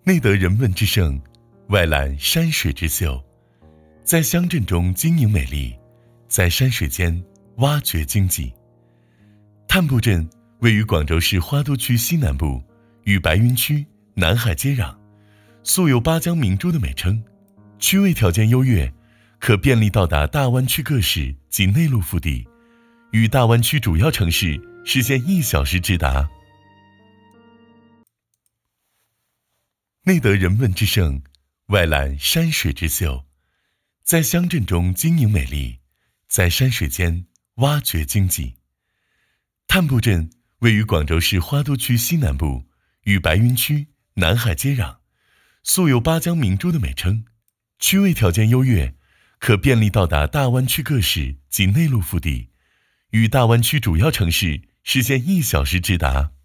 内得人文之盛，外揽山水之秀，在乡镇中经营美丽，在山水间挖掘经济。探步镇位于广州市花都区西南部，与白云区、南海接壤，素有八江明珠的美称，区位条件优越，可便利到达大湾区各市及内陆腹地，与大湾区主要城市实现1小时直达。内得人文之盛，外揽山水之秀，在乡镇中经营美丽，在山水间挖掘经济。探步镇位于广州市花都区西南部，与白云区、南海接壤，素有八江明珠的美称，区位条件优越，可便利到达大湾区各市及内陆腹地，与大湾区主要城市实现1小时直达。